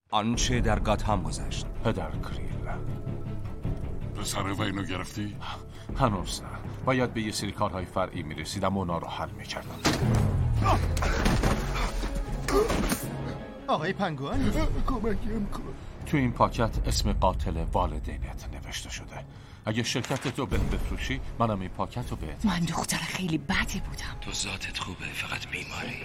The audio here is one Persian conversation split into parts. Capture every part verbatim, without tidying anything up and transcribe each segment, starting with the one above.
آنچه در گاتام گذشت. پدر کریل، پسره و اینو گرفتی؟ هنوز نه. باید به یه سری کارهای فرعی میرسیدم و اونا رو حل میکردم. آقای پنگوان کمکیم کن. تو این پاکت اسم قاتل والدینت نوشته شده. اگه شرکت تو بهم بفروشی منم این پاکت رو بهت. من دختر خیلی بدی بودم. تو ذاتت خوبه، فقط بیماری.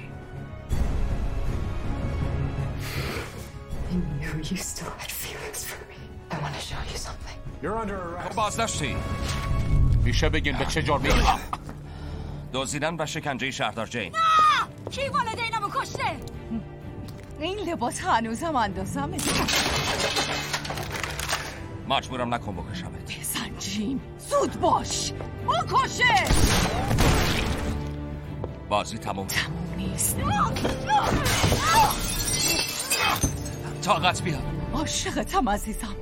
I knew you still had feelings for me. I want to show you something. You're under arrest. تو بازداشتی. میشه بگین به چه جرمی؟ دزدیدن و شکنجه شهردار جین. نه! کی والدینمو کشته؟ این لباس هنوزم اندازمه. مجبورم نکن بکشمت. بزن جیم، زود باش. بکشه. بازی تموم. تموم نیست. طاقت بیا. عاشقتم عزیزم.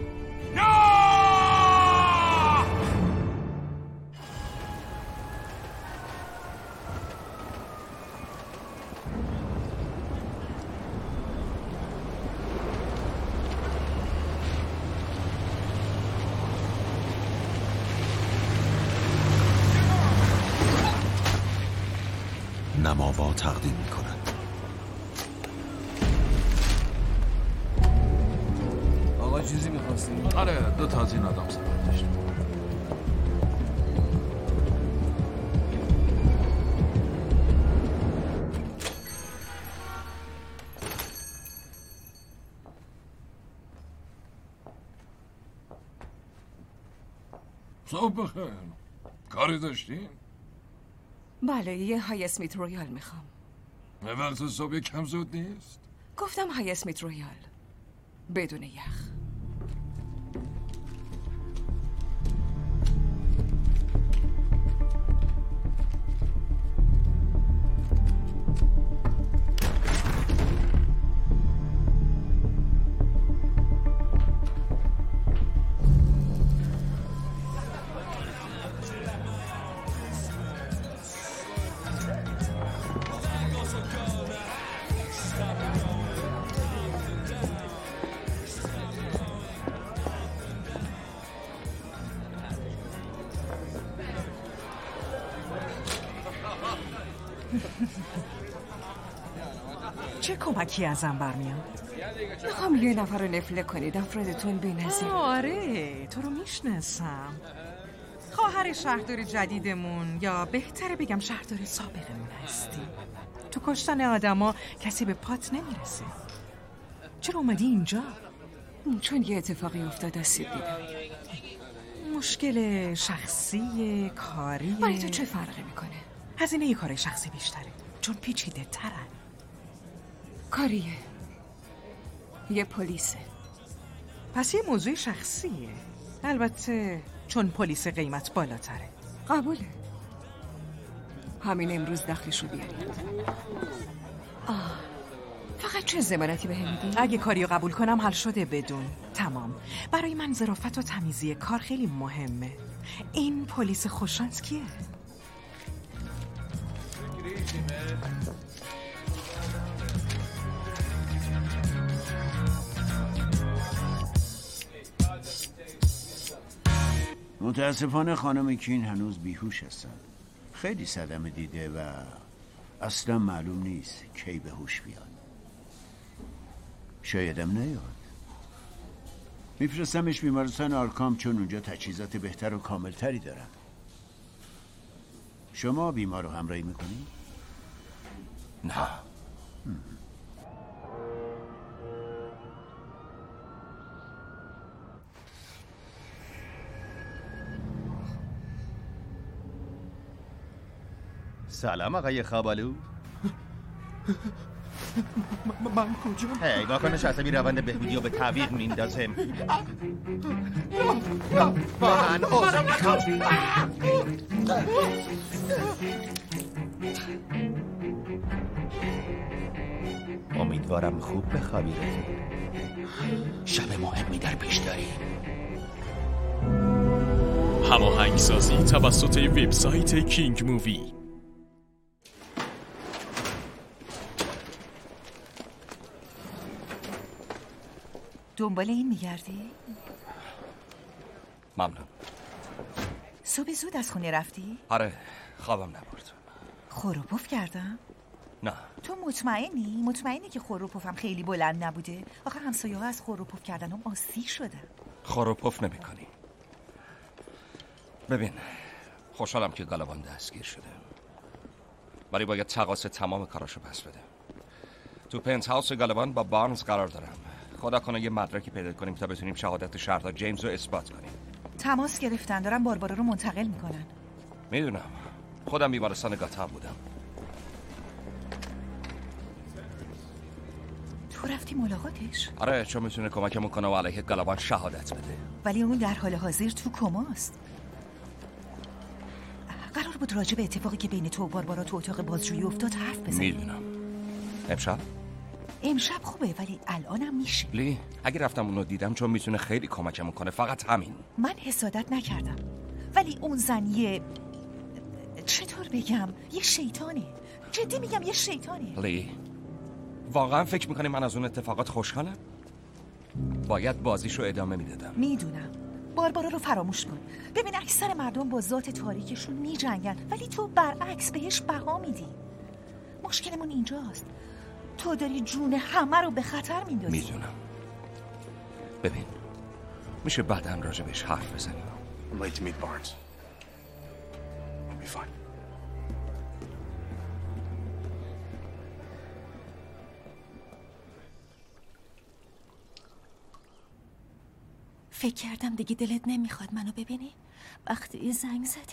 نماوا تقدیم میکنند. آقا چیزی میخواستی؟ آره، دو تا از این آدم سبب داشتم. صبح بخیر. کاری داشتین؟ بله، یه های اسمیت رویال میخوام. به وقت صبح کم زود نیست؟ گفتم های اسمیت رویال بدون یخ. چه کمکی ازم برمیاد؟ میخوام یه نفر رو نفله کنید، افرادتون بی‌نظیر. آره، تو رو میشناسم. خواهر شهردار جدیدمون، یا بهتره بگم شهردار سابقمون هستی. تو کشتن آدما کسی به پات نمیرسه. چرا اومدی اینجا؟ چون یه اتفاقی افتاد آسیب دیدم. مشکل شخصی، کاری؟ برای تو چه فرقی میکنه؟ هزینه یه کار شخصی بیشتره، چون پیچیده ترن. کاریه، یه پلیسه. پس یه موضوع شخصیه. البته چون پلیس قیمت بالاتره. قبوله. همین امروز دخلشو بیارید. آه، فقط چه ضمانتی بهم میدی؟ اگه کاریو قبول کنم حل شده بدون. تمام. برای من ظرافت و تمیزی کار خیلی مهمه. این پلیس خوششانس کیه؟ متاسفانه خانم کین هنوز بیهوش هستن. خیلی صدمه دیده و اصلا معلوم نیست کی به هوش بیاد. شایدم نیاد. میفرستمش بیمارستان آرکام چون اونجا تجهیزات بهتر و کاملتری دارن. شما بیمار رو همراهی میکنی؟ نه. سلام آقای خابالو. من کجا؟ هی واکنش عصبی روند بهبودی رو به تعویق میندازه. با من اوضاع میخوام. امیدوارم خوب بخوابی. شب مهمی در پیش داری. هماهنگسازی توسط وبسایت کینگ مووی. دنبال این میگردی؟ ممنون. صبح زود از خونه رفتی؟ آره خوابم نبرد. خور و پف کردم؟ نه. تو مطمئنی؟ مطمئنی که خور و پفم خیلی بلند نبوده؟ آخه همسایه ها از خور و پف کردنم آسی شدن. خور و پف نمی کنی. ببین خوشحالم که گالوان دستگیر شده، ولی باید تقاص تمام کاراشو پس بده. تو پنت هاوس گالوان با بارنز قرار دارم. خدا کنه یه مدرکی پیدا کنیم تا بتونیم شهادت شهردار جیمز رو اثبات کنیم. تماس گرفتن، دارن باربارا رو منتقل میکنن. میدونم، خودم بیمارستان گاتام بودم. تو رفتی ملاقاتش؟ آره، چون میتونه کمکمون کنه و علیه گالوان شهادت بده. ولی اون در حال حاضر تو کماست. قرار بود راجع به اتفاقی که بین تو و باربارا تو اتاق بازجویی افتاد حرف بزنی. میدونم. امشب؟ امشب خوبه، ولی الانم میشه. لی، اگه رفتم اونو دیدم چون میتونه خیلی کمکمون کنه، فقط همین. من حسادت نکردم، ولی اون زن یه چطور بگم یه شیطانه. جدی میگم یه شیطانه. لی، واقعا فکر میکنی من از اون اتفاقات خوشحالم؟ باید بازیشو ادامه میدادم. میدونم. باربارا رو فراموش کن. ببین اکثر مردم با ذات تاریکشون میجنگن، ولی تو برعکس بهش بها میدی. مشکلمون اینجاست، تو داری جون همه رو به خطر میندازی. میدونم. ببین میشه بعداً راجع بهش حرف بزنیم. I'm late to meet Barnes. I'll be fine. فکر کردم دیگه دلت نمیخواد منو ببینی. وقتی زنگ زدی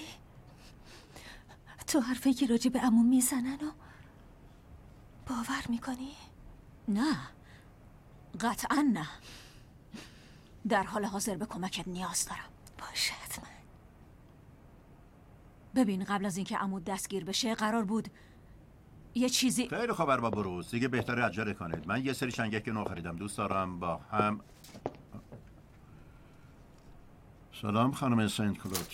تو حرفی که راجع به عموم میزنن و باور میکنی؟ نه، قطعا نه. در حال حاضر به کمکت نیاز دارم. باشه حتما. ببین قبل از اینکه عمود دستگیر بشه قرار بود یه چیزی. خیلی خبر با بروز دیگه بهتره عجله کنید. من یه سری چنگک نو خریدم، دوست دارم با هم. سلام خانم سنت کلود.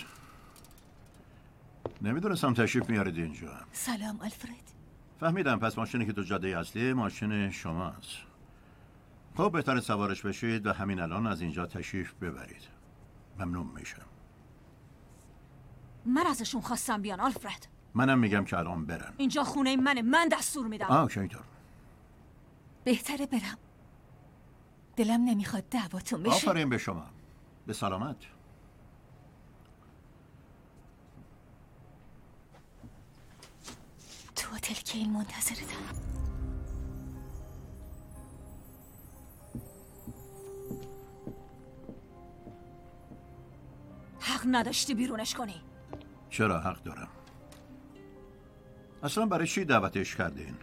نمیدونستم تشریف میارید اینجا. سلام آلفرد. فهمیدم، پس ماشینی که تو جاده اصلی ماشین شماست. خب بهتره سوارش بشید و همین الان از اینجا تشریف ببرید. ممنون میشم. من ازشون خواستم بیان آلفرد. منم میگم که الان برن. اینجا خونه منه، من دستور میدم. آه که اینطور. بهتره برم. دلم نمیخواد دعواتون بشه. آفرین به شما. به سلامت. تو هتل که این منتظرتم. حق نداشتی بیرونش کنی. چرا حق دارم؟ اصلا برای چی دعوتش کردین؟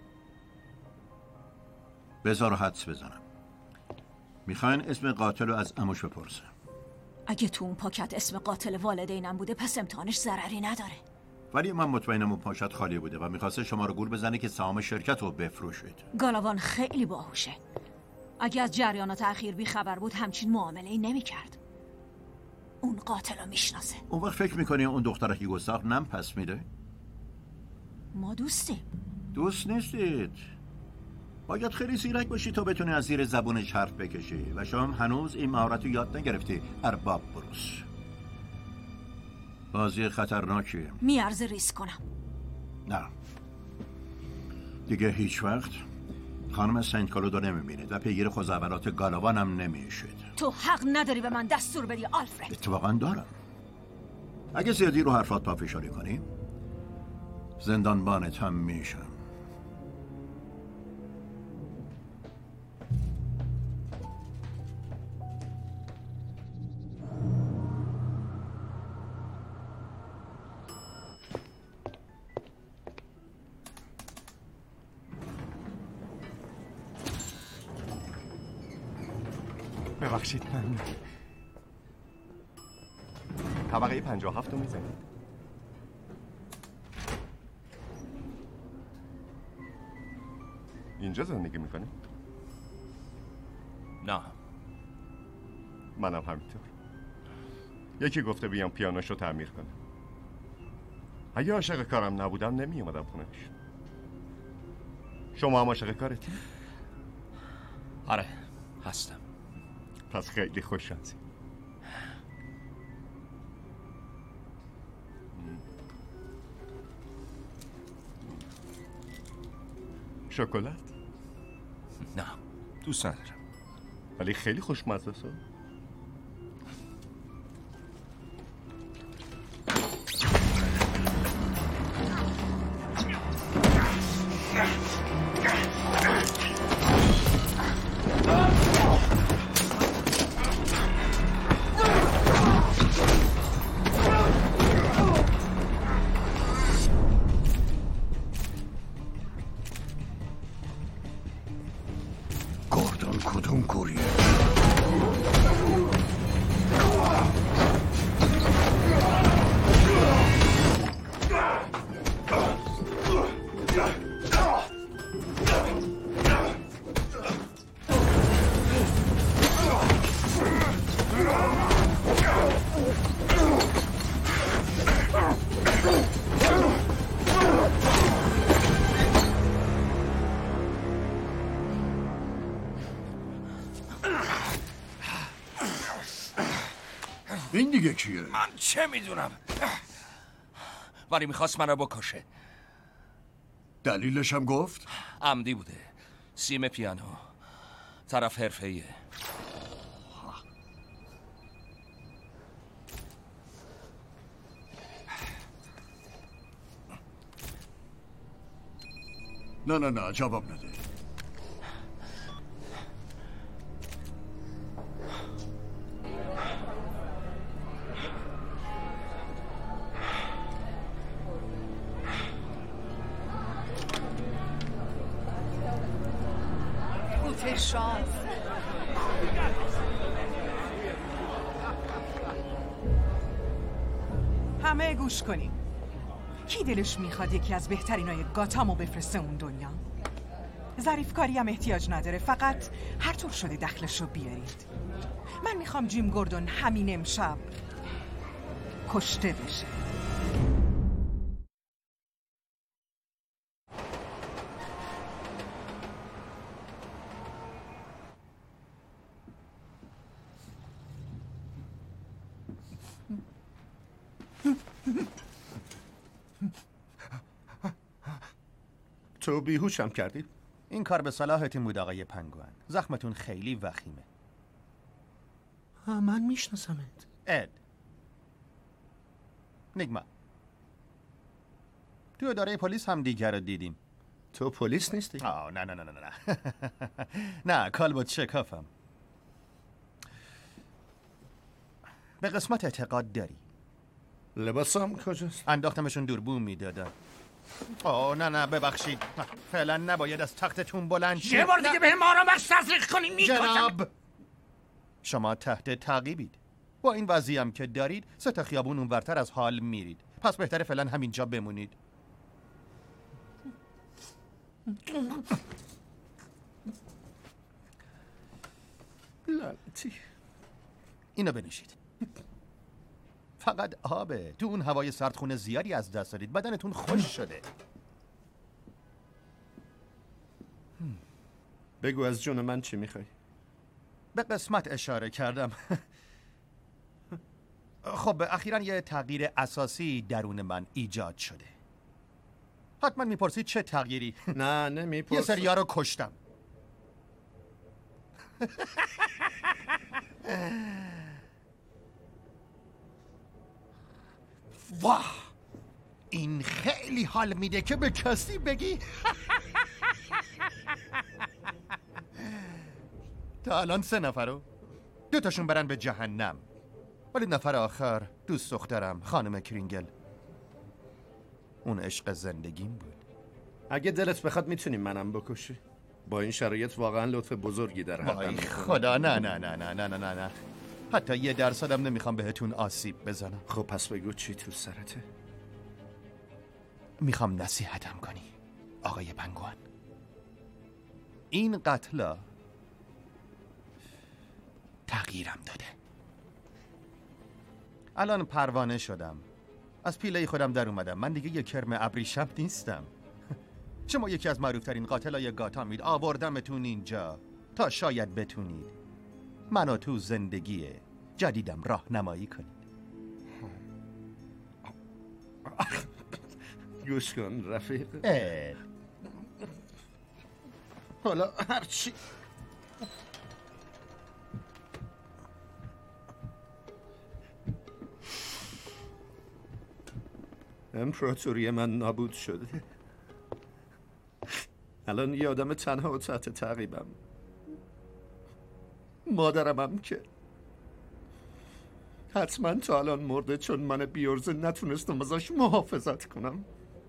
بذار حدس بزنم. میخواین اسم قاتل رو از عموش بپرسه. اگه تو اون پاکت اسم قاتل والدینم بوده پس امتحانش ضرری نداره. ولی من مطمئنم اون پاکت خالی بوده و میخواسته شما رو گول بزنه که سهام شرکت رو بفروشید. گالوان خیلی باهوشه. اگه از جریانات اخیر بی خبر بود همچین معامله ای نمی کرد. اون قاتل رو میشناسه. اون وقت فکر میکنی اون دخترکی گستاخ نم پس میده؟ ما دوستیم. دوست نیستید. باید خیلی زیرک باشی تا بتونی از زیر زبونش حرف بکشی و شما هنوز این مهارت رو یاد نگرفتی. ارباب بروس. بازی خطرناکیه. میارزه ریسک کنم. نه دیگه هیچ وقت خانم سنت کلودو نمیبینید و پیگیر خوزعبلات گالوان هم نمیشید. تو حق نداری به من دستور بدی آلفرد. اتفاقا دارم. اگه زیادی رو حرفات پافشاری کنی زندانبانت هم میشم. ببخشید من طبقه پنجاه و هفت رو میزنید. اینجا زندگی میکنی؟ نه. منم همینطور. یکی گفته بیام پیانوشو تعمیر کنم. اگه عاشق کارم نبودم نمی اومدم خونهش. شما هم عاشق کارتی؟ آره هستم. پس خیلی خوششانسی. شکلات؟ نه دوست ندارم. ولی خیلی خوشمزه است. گوردون کدوم کوریه؟ این دیگه کیه؟ من چه میدونم، ولی میخواست من رو بکشه. دلیلش هم گفت؟ عمدی بوده. سیم پیانو، طرف حرفه‌ایه. نه نه نه جواب نده. شانس. همه گوش کنیم. کی دلش میخواد یکی از بهترینای گاتامو بفرسته اون دنیا؟ ظریفکاری هم احتیاج نداره، فقط هر طور شده دخلشو بیارید. من میخوام جیم گوردون همین امشب کشته بشه. تو بیهوشم کردی؟ این کار به صلاحتون بود آقای پنگوئن. زخمتون خیلی وخیمه. ها من میشناسمت. اد نیگما، تو اداره پلیس هم دیگر رو دیدیم. تو پلیس نیستی؟ آه نه نه نه نه نه نه کالبوت شکافم. به قسمت اعتقاد داری؟ لباسم کجاست؟ انداختمشون دوربون میدادن. آه نه نه ببخشید، فعلا نباید از تختتون بلند شید. یه بار دیگه به ما رو بخش تزریق کنی میکشم. جناب شما تحت تعقیبید. با این وضعی هم که دارید سه تا خیابون اونورتر از حال میرید. پس بهتره فعلا همینجا بمونید. لعنتی. اینو بنوشید. فقط آبه. تو اون هوای سردخونه زیادی از دست دادید. بدنتون خوش شده. بگو از جون من چی میخوای؟ به قسمت اشاره کردم. خب اخیراً یه تغییر اساسی درون من ایجاد شده. حتما میپرسید چه تغییری؟ نه نمیپرسم. یه سریا رو کشتم. واه، این خیلی حال میده که به کسی بگی. تا الان سه نفرو، دو تاشون برن به جهنم، ولی نفر آخر دوست دخترم خانم کرینگل. اون عشق زندگیم بود. اگه دلت بخواد میتونیم منم بکشی. با این شرایط واقعا لطف بزرگی در حقم میکنی. خدا نه نه نه نه نه نه نه حتی یه درصدم نمیخوام بهتون آسیب بزنم. خب پس بگو چی تو سرته؟ میخوام نصیحتم کنی آقای پنگوئن. این قتلا تغییرم داده. الان پروانه شدم، از پیله خودم در اومدم. من دیگه یه کرم ابریشم نیستم. شما یکی از معروفترین قاتلای گاتامید. آوردمتون اینجا تا شاید بتونید منو تو زندگی جدیدم راهنمایی کنید. گوش کن رفیق. اه. حالا هرچی امپراتوری من نابود شده. الان یه آدم تنها و تحت تعقیبم. مادرم هم که حتما تا الان مرده چون من بیورزه نتونستم ازش محافظت کنم.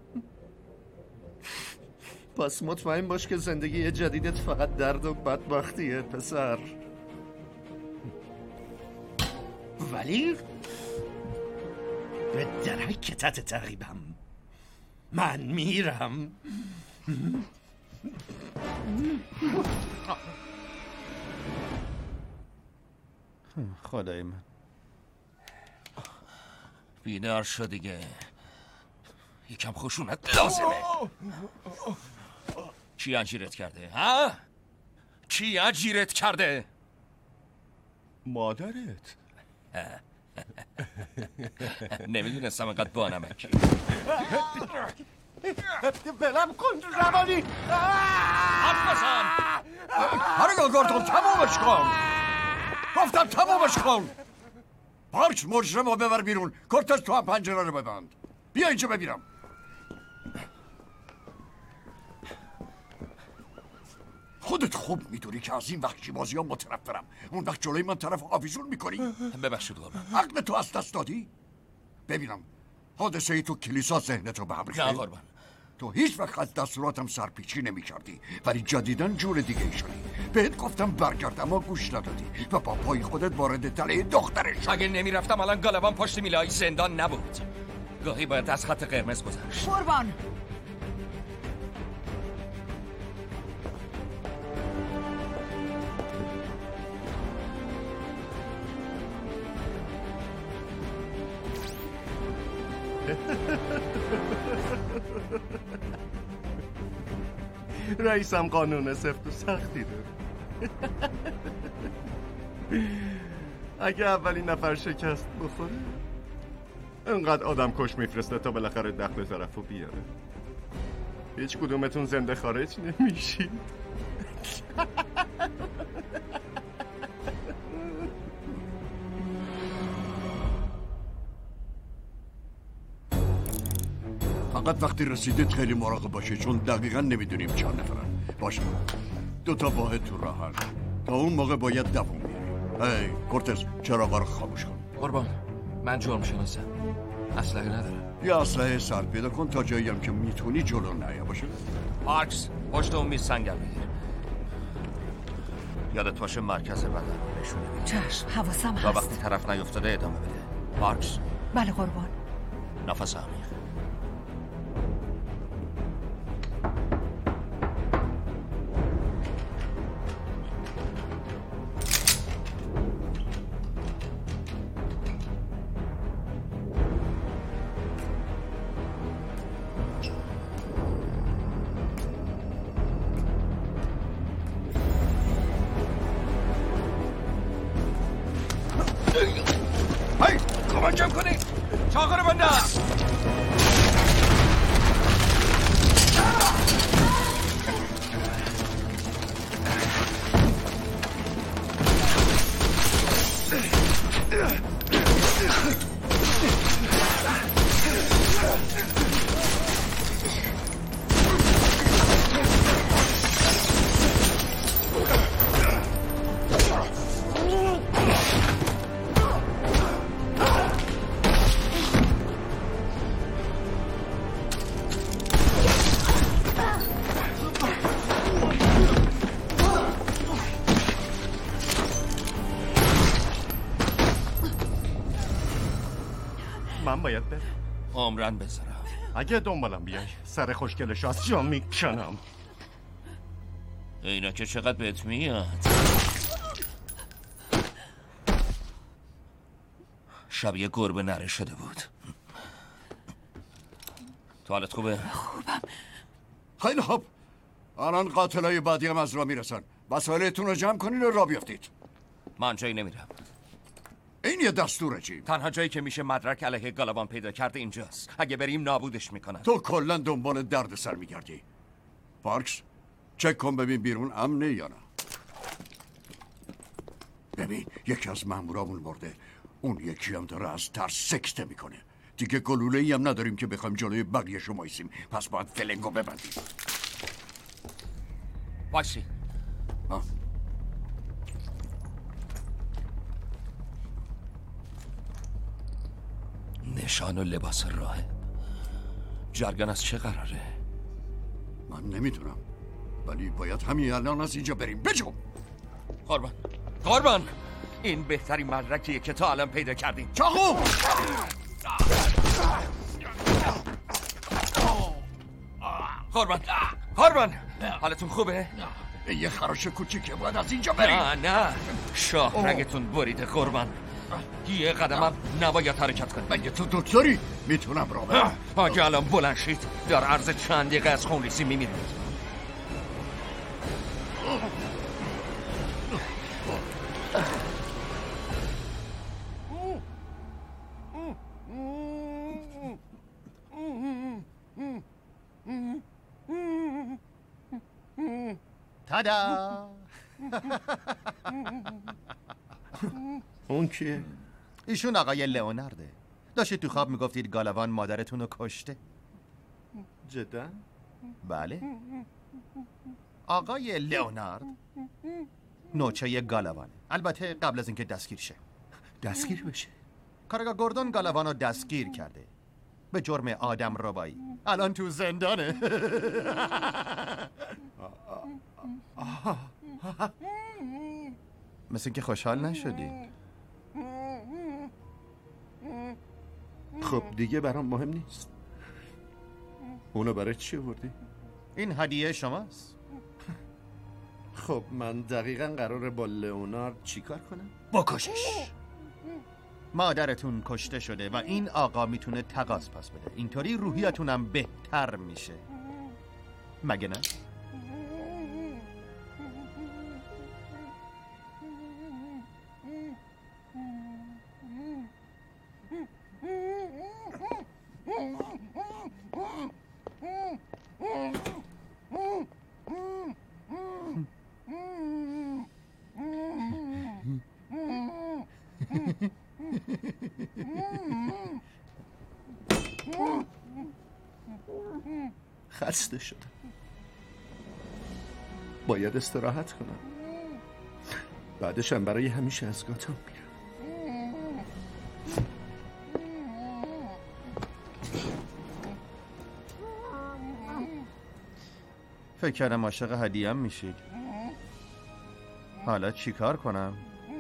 پس مطمئن باش که زندگی جدیدت فقط درد و بدبختیه پسر. ولی به درک تحت تعقیبم. من میرم. خدای من، بیدار شو دیگه. یکم خشونت لازمه. کی اجیرت کرده؟ ها؟ کی اجیرت کرده؟ مادرت. نمیدونستم انقدر بانمکی. بلم کن روانی. حرف بزن. هرگاه گردون تمامش کن. گفتم تمامش کن. پارکس مجرم رو ببر بیرون. کورتز تو هم پنجره رو ببند. بیا اینجا ببینم. خودت خوب میدونی که از این وحشی بازی ها متنفرم. اون وقت جلوی من طرف آویزون میکنی؟ ببخشید قربان. عقل تو از دست دادی؟ ببینم حادثه ای تو کلیسا ذهنت رو به هم ریخته؟ نه قربان. تو هیچ وقت از دستوراتم سرپیچی نمی کردی، ولی جدیدن جور دیگه ای شدی. بهت گفتم برگرد اما گوش ندادی و با پای خودت وارد تله دخترش شدی. اگه نمی رفتم الان گالوان پشت میلای زندان نبود. گاهی باید از خط قرمز گذشت. قربان رئیسم قانون سفت و سختی داره. اگه اولین نفر شکست بخوره انقدر آدم کش میفرسته تا بالاخره دخل طرفو بیاره. هیچ کدومتون زنده خارج نمیشید. فقط وقتی رسیدید خیلی مراقب باشه چون دقیقا نمیدونیم چند نفرن. باشه دو تا واحد تو راهن. تا اون موقع باید دووم بیاری. هی کورتز چراغا رو خاموش کن. قربان من جرم شناسم. اسلحه ندارم. یه اسلحه سر پیدا کن تا جایی هم که میتونی جلو نیا. باشه پارکس پشت اون میز سنگر بگیر. یادت باشه مرکز بدن نشونه بگیر. چشم حواسم هست. تا وقتی طرف نیفتاده ادامه بده. پارکس بله قربان. نفس عمیق. هی کمکم کنی. چاقو رو بنده. من باید برم. عمرن بذارم. اگه دنبالم بیای سر خوشگلش از جا میکنم. اینا که چقدر بهت میاد. شبیه گربه نره شده بود. تو حالت خوبه؟ خوبم. خیلی خوب. الان قاتلای بعدی هم از راه میرسن. وسایلتون رو جمع کنین و راه بیافتید. من جایی نمیرم. این یه دستوره چی؟ تنها جایی که میشه مدرک علیه گالوان پیدا کرد اینجاست. اگه بریم نابودش میکنن. تو کلا دنبال درد سر میگردی. پارکس چک کن ببین بیرون امنه یا نه. ببین یکی از مامورامون مرده، اون یکی هم داره از ترس سکته میکنه. دیگه گلوله ای هم نداریم که بخوایم جلوی بقیه شما ایسیم، پس باید فلنگو ببندیم. وایسی. آه. نشان و لباس راهب. جرگن از چه قراره؟ من نمیدونم، ولی باید همین الان از اینجا بریم. بجو قربان قربان این بهترین مدرکیه که تا الان پیدا کردیم. چاقو قربان قربان حالتون خوبه؟ یه خراش کوچیکه، باید از اینجا بریم. نه نه شاه رگتون بریده قربان. یه قدمم نباید حرکت کنید. مگه تو دکتری؟ میتونم را برم. اگه الان بلند شید در عرض چند دقیقه از خونریزی میمیرید. تادا. اون کیه؟ ایشون آقای لئونارده. داشتید تو خواب میگفتید گالوان مادرتون رو کشته. جدا؟ بله. آقای لئونارد نوچه گالوانه، البته قبل از اینکه دستگیر شه. دستگیر بشه؟ کارگاه گوردون گالوان رو دستگیر کرده به جرم آدم ربایی. الان تو زندانه. مثل اینکه خوشحال نشدی. خب دیگه برام مهم نیست. اونو برای چی آوردی؟ این هدیه شماست. خب من دقیقاً قراره با لئونارد چی کار کنم؟ بکشش. مادرتون کشته شده و این آقا میتونه تقاضا پس بده. اینطوری روحیتونم بهتر میشه، مگه نه؟ خسته شدم، باید استراحت کنم. بعدشم برای همیشه از گاتام میرم. فکر کردم عاشق هدیه‌ام میشید. حالا چی کار کنم؟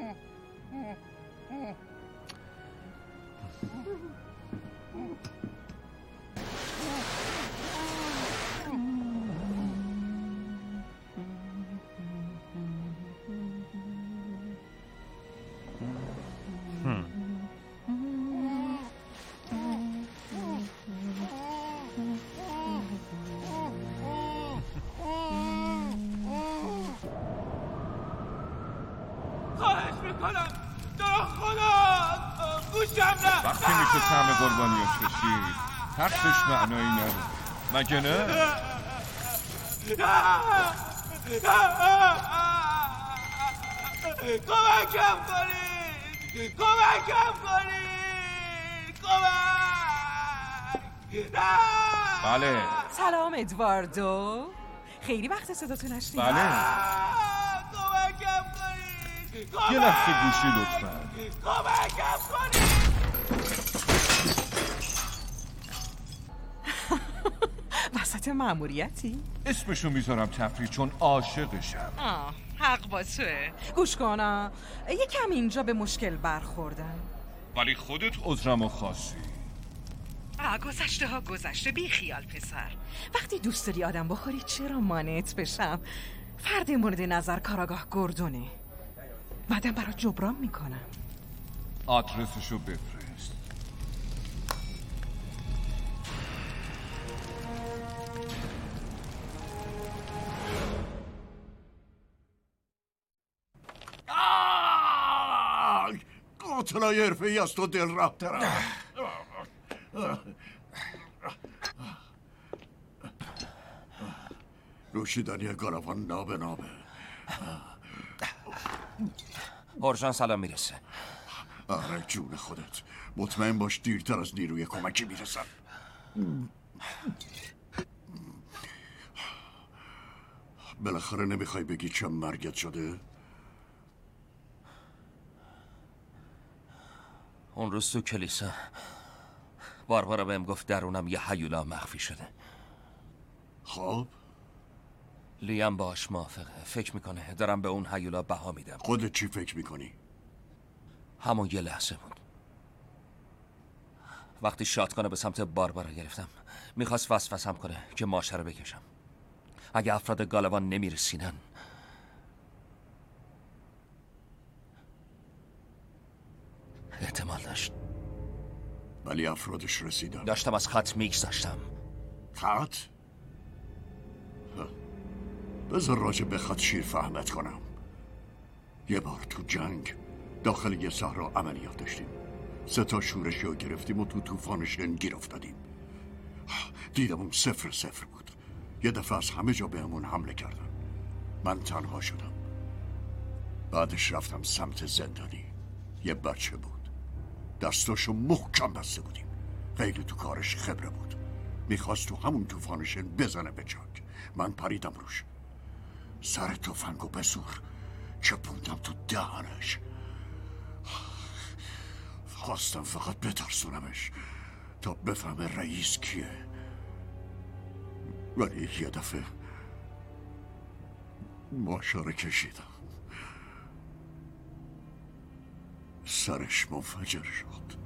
وقتی میشه طعم قربانی رو کشید ترسش معنایی نداره، مگه نه؟ کمکم کنید، کمکم کنید، کمک. بله. سلام ادواردو، خیلی وقت صداتو نشنیدم. بله. کمکم کنید، یه لحظه گوشی لطفا. کمکم کنید. وسط مأموریتی؟ اسمشو میذارم تفریح چون عاشقشم. آه، حق با توه. گوش کن، یکم اینجا به مشکل برخوردم. ولی خودت عذرمو خواستی. آه، گذشته ها گذشته، بی خیال پسر. وقتی دوست داری آدم بخوری چرا مانعت بشم؟ فرد مورد نظر کاراگاه گوردونه، بعدم برات جبران میکنم. آدرسشو بفرست. قاتلای حرفه‌ای از تو دل رفترم. نوشیدنی گالوان نابه نابه. اورژان سلام میرسه. آره جون خودت، مطمئن باش دیرتر از نیروی کمکی میرسن. بالاخره نمیخوای بگی چه مرگت شده؟ اون روز تو کلیسا باربارا بهم گفت درونم یه هیولا مخفی شده. خب لیم باش موافقه. فکر میکنه دارم به اون هیولا بها میدم. خودت چی فکر میکنی؟ همون یه لحظه بود وقتی شاتگانو به سمت باربارا گرفتم. میخواست وسوسم کنه که ماشه رو بکشم. اگه افراد گالوان نمیرسینن احتمال داشت. ولی افرادش رسیدن. داشتم از خط میگذاشتم. خط؟ بذار راجع به خط شیر فهمت کنم. یه بار تو جنگ داخل یه صحرا عملیات داشتیم. سه تا شورشی رو گرفتیم و تو طوفان شن گیر افتادیم. دیدمون صفر صفر بود. یه دفعه از همه جا بهمون حمله کردن. من تنها شدم. بعدش رفتم سمت زندانی. یه بچه بود. دستاشو محکم بسته بودیم. خیلی تو کارش خبره بود. میخواست تو همون طوفان شن بزنه به چاک. من پریدم روش. سر تفنگو به زور چپوندم تو دهنش. خواستم فقط بترسونمش تا بفهمه رئیس کیه. ولی یه دفعه ماشاره کشیدم. سرش منفجر شد.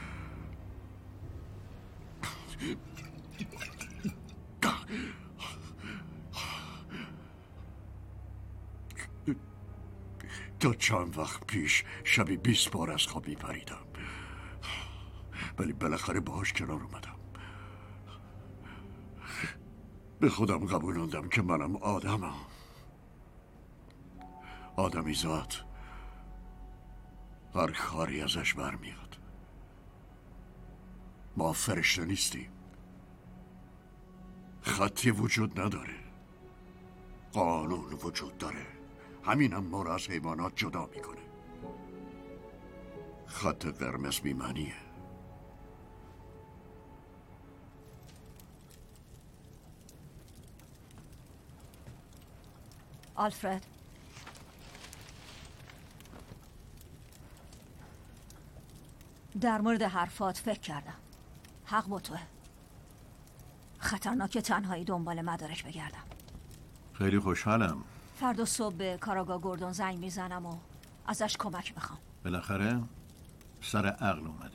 تا چند وقت پیش شبی بیست بار از خواب میپریدم. ولی بالاخره باهاش کنار اومدم. به خودم قبولوندم که منم آدمم. آدمی زاد هر کاری ازش برمیاد. ما فرشته نیستیم. خطی وجود نداره. قانون وجود داره. همینم ما رو از حیوانات جدا میکنه. خط قرمز بی‌معنیه. آلفرد، در مورد حرفات فکر کردم. حق با توه. خطرناکه تنهایی دنبال مدارک بگردم. خیلی خوشحالم. فردا صبح به کاراگاه گوردون زنگ میزنم و ازش کمک میخوام. بالاخره سر عقل اومده.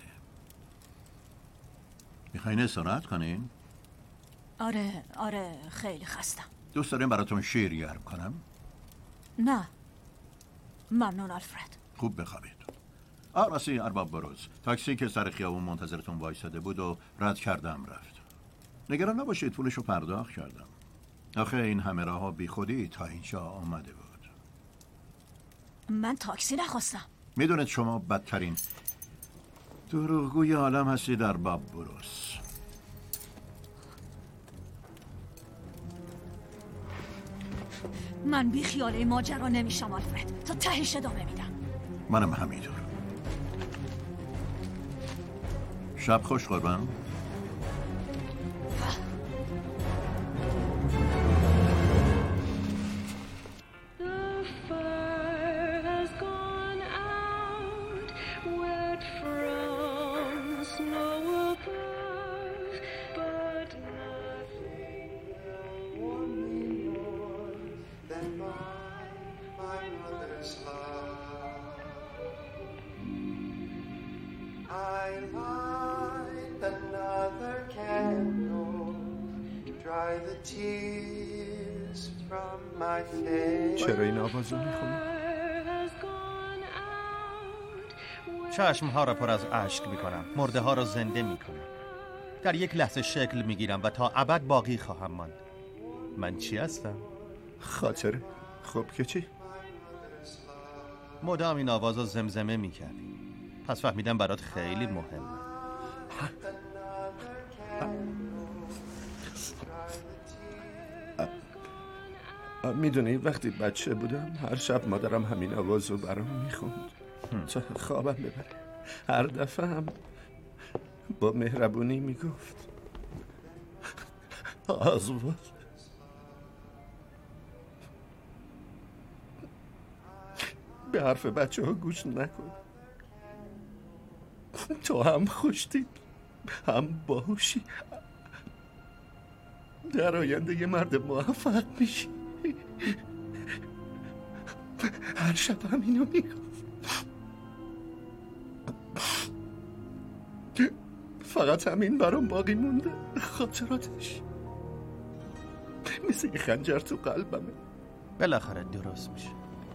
میخواین استراحت کنین؟ آره آره خیلی خستم. دوست داریم براتون شیر گرم کنم؟ نه ممنون آلفرد. خوب بخوابید. آه راستی ارباب بروز، تاکسی که سر خیابون منتظرتون وایساده بود و رد کردم رفت. نگران نباشید پولشو پرداخت کردم. آخه این همه راه ها بی خودی تا اینجا آمده بود. من تاکسی نخواستم. میدونید شما بدترین دروغگوی عالم هستید ارباب بروز. من بی خیال این ماجرا نمیشم آلفرد. تا تهش ادامه میدم. منم همینطور. شب خوش قربان. چرا این آوازو میخونی؟ چشم ها را پر از اشک میکنم. مرده ها را زنده میکنم. در یک لحظه شکل میگیرم و تا ابد باقی خواهم ماند. من چی هستم؟ خاطره. خب که چی؟ مدام این آواز رو زمزمه میکردی. پس فهمیدم برات خیلی مهمه. میدونی وقتی بچه بودم هر شب مادرم همین آواز رو برام میخوند تا خوابم ببره. هر دفعه هم با مهربونی میگفت آزوال به حرف بچه ها گوش نکن، تو هم خوشتیپ هم باهوشی، در آینده یه مرد موفق میشی. هر شب همینو میگفت. فقط همین برام باقی مونده، خاطراتش مثل یه خنجر تو قلبمه. بالاخره درست میشه.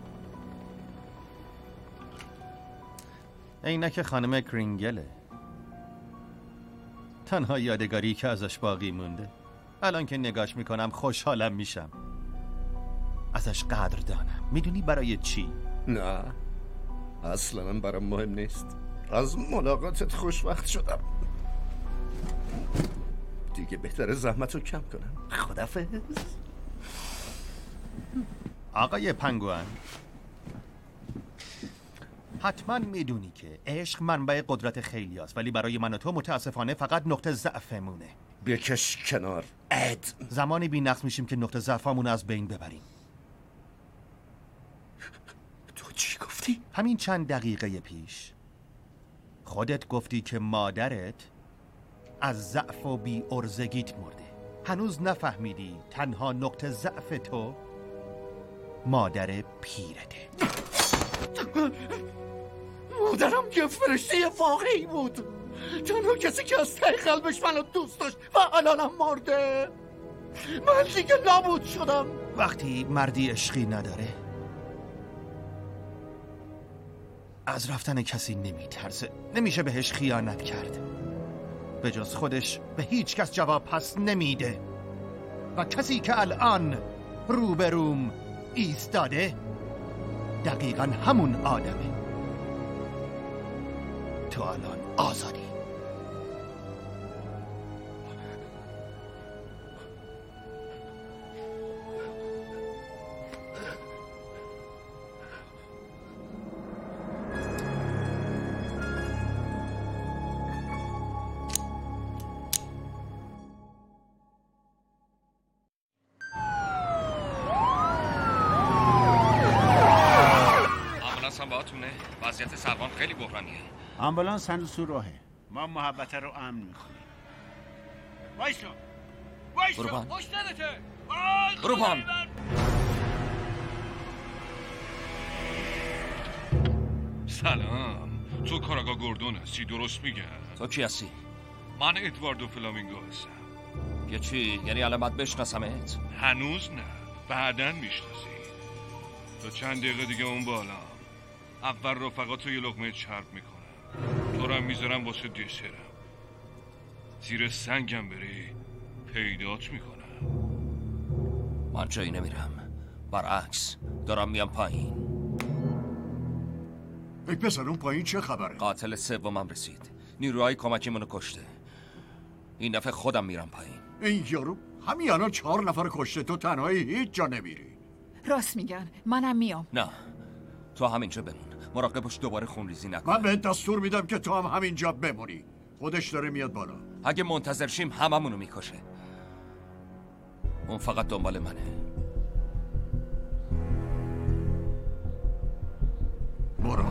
عینک خانم کرینگله، تنها یادگاری که ازش باقی مونده. الان که نگاش میکنم خوشحالم میشم، ازش قدردانم. میدونی برای چی؟ نه اصلا برام مهم نیست. از ملاقاتت خوشوقت شدم. دیگه بهتره زحمت رو کم کنم. خدافظ. آقای پنگوئن، حتما میدونی که عشق منبع قدرت خیلی هست، ولی برای من و تو متاسفانه فقط نقطه ضعفمونه. بکش کنار اد. زمانی بی نقص میشیم که نقطه ضعفمون از بین ببریم. تو چی گفتی؟ همین چند دقیقه پیش خودت گفتی که مادرت از ضعف و بی ارزگیت مرده. هنوز نفهمیدی تنها نقطه ضعف تو مادر پیرته. مادرم که فرشته واقعی بود، تنها کسی که از ته قلبش منو دوست داشت و الانم مرده. من دیگه نابود شدم. وقتی مردی عشقی نداره از رفتن کسی نمیترسه، نمیشه بهش خیانت کرد. به جز خودش به هیچ کس جواب پس نمیده. و کسی که الان روبروم ایستاده دقیقا همون آدمه. تو الان آزادی. وضعیت سروان خیلی بحرانیه. آمبولانس هنوز تو راهه. ما محبت رو امن میکنیم. وایسا وایسا قربان مشترته قربان. سلام، تو کاراگاه گوردون هستی، درست میگم؟ تو کی هستی؟ من ادواردو فلامینگو هستم. یه چی؟ یعنی الان باید بشناسمت؟ هنوز نه، بعدن میشناسی. تا چند دقیقه دیگه اون بالا اول رفقاتو یه لقمه چرب میکنم، تو رو هم میذارم واسه دسرم. زیر سنگم بری پیدات میکنم. من جایی نمیرم، برعکس دارم میام پایین. ای پسر اون پایین چه خبره؟ قاتل سومم رسید، نیروهای کمکی منو کشته. این دفعه خودم میرم پایین. این یارو همین الان چهار نفر کشته، تو تنهایی هیچ جا نمیری. راست میگن، منم میام. نه تو همینجا بمون، مراقب باش دوباره خونریزی نکن. من بهت دستور میدم که تو هم همینجا بمونی. خودش داره میاد بالا. اگه منتظر شیم هممونو میکشه. اون فقط دنبال منه. برو.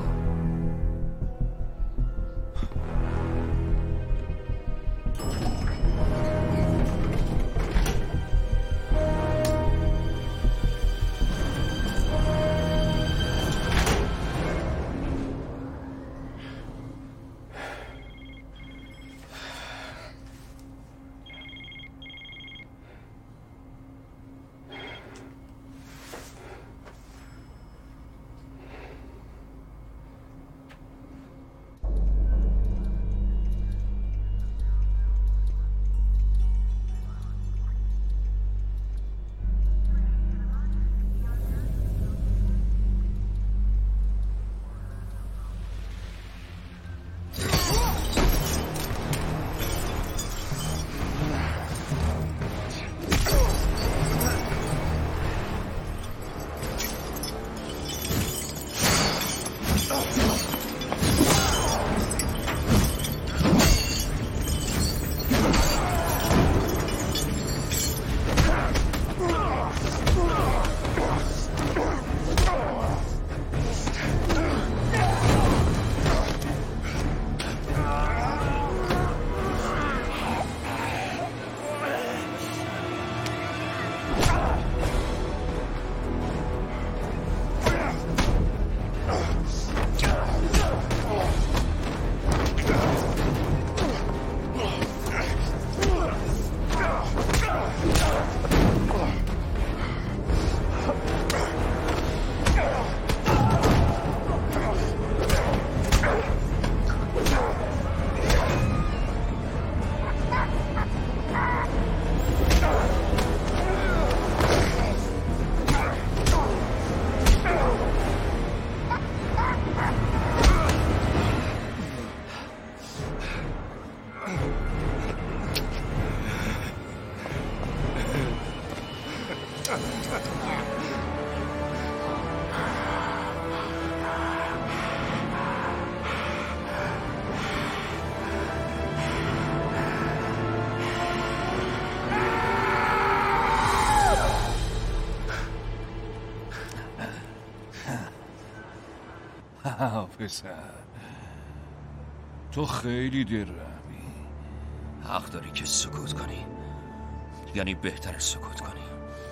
پسر تو خیلی درهمی. حق داری که سکوت کنی، یعنی بهتر سکوت کنی.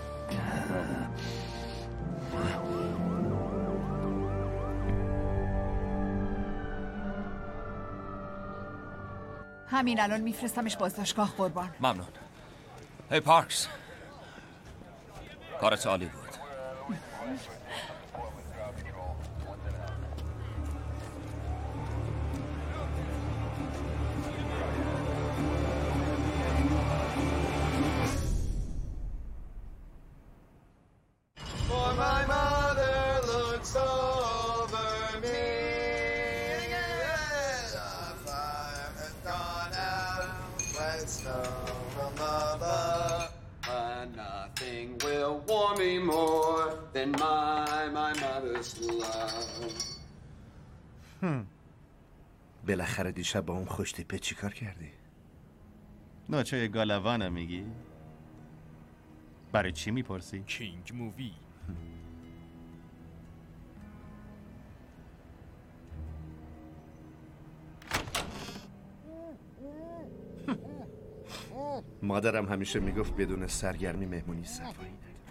همین الان میفرستمش بازداشتگاه قربان. ممنون. هی پارکس، کارت عالی بود. بالاخره دیشب با اون خوش تیپه چی کار کردی؟ ناچه گالوانه میگی؟ برای چی میپرسی؟ کینگ مووی. مادرم همیشه میگفت بدون سرگرمی مهمونی صفایی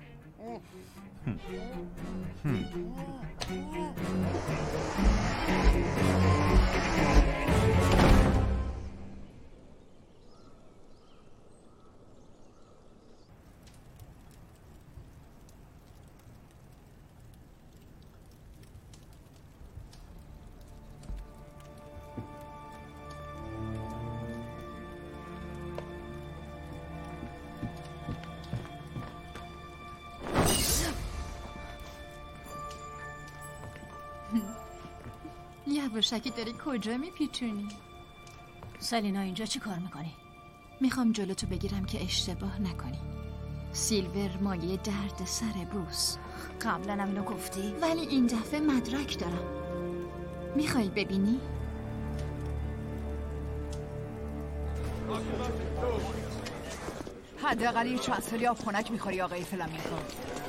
یواشکی داری کجا میپیچونی؟ سلینا اینجا چی کار میکنی؟ میخوام جلوتو بگیرم که اشتباه نکنی. سیلور مایه درد سر بروس. قبلا هم اینو گفتی؟ ولی این دفعه مدرک دارم. میخوای ببینی؟ حداقل یه چند سالی آب خنک میخوری آقای فلامینگو.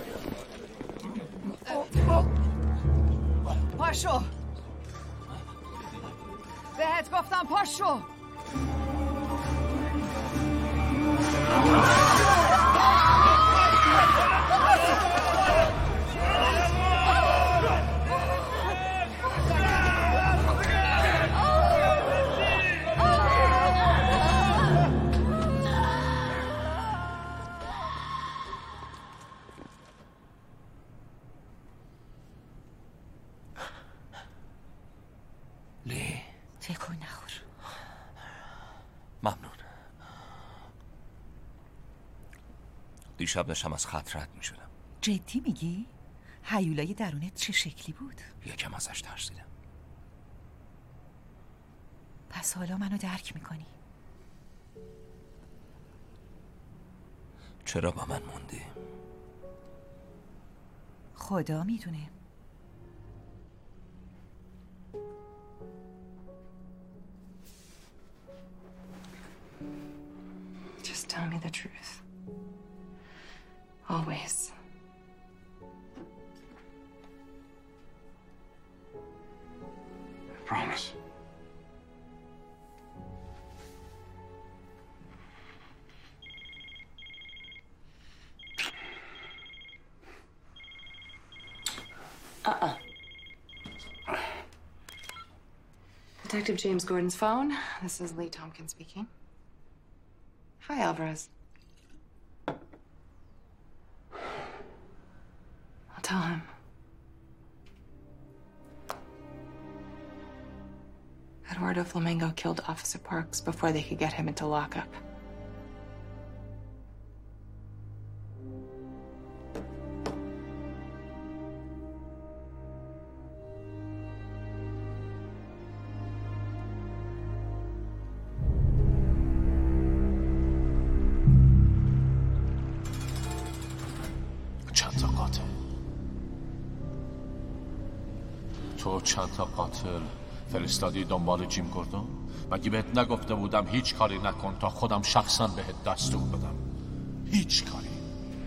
پاشو بهت گفتم پاشو. لی تکون نخور. ممنون. دیشب داشتم از خط رد می شدم. جدی میگی؟ هیولای درونت چه شکلی بود؟ یکم ازش ترسیدم. پس حالا منو درک میکنی؟ چرا با من موندی؟ خدا میدونه. Just tell me the truth. Always. I promise. Uh-uh. Detective James Gordon's phone. This is Lee Tompkins speaking. Hi, Alvarez. I'll tell him. Eduardo Flamengo killed Officer Parks before they could get him into lockup. چند تا قاتل تو چند تا قاتل فرستادی دنبال جیم گوردون؟ مگه بهت نگفته بودم هیچ کاری نکن تا خودم شخصا بهت دستور بدم؟ هیچ کاری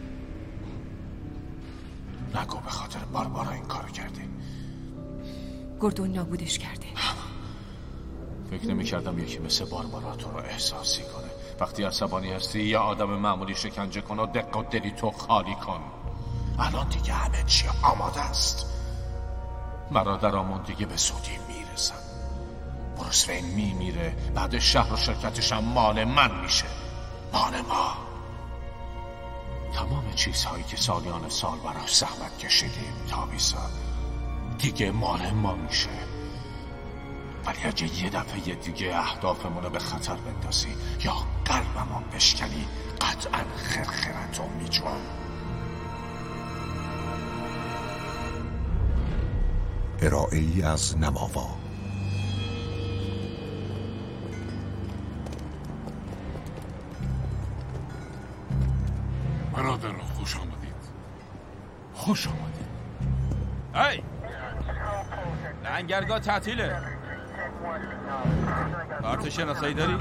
نگو به خاطر باربارا این کارو کردی. گوردون نابودش کرده. فکر نمی کردم یکی مثل باربارا تو رو احساسی کنه. وقتی عصبانی هستی یه آدم معمولی شکنجه کن و دق و دلی تو خالی کن. الان دیگه همه چی آماده است. برادرامون دیگه به زودی میرسن. بروس وین میمیره، بعد شهر و شرکتش هم مال من میشه، مال ما. تمام چیزهایی که سالیان سال براش زحمت کشیدیم تا بیسا دیگه مال ما میشه. ولی اگه یه دفعه دیگه اهدافمون رو به خطر بندازی یا قلبمون بشکنی قطعا خرخرتو میجوام. ارائه ای از نماوا. برادر خوش آمدید. خوش آمدید. ای لنگرگاه تعطیله. کارت شناسایی داری؟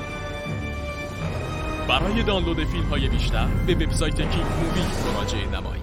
برای دانلود فیلم های بیشتر به وبسایت کینگ مووی مراجعه نمایید.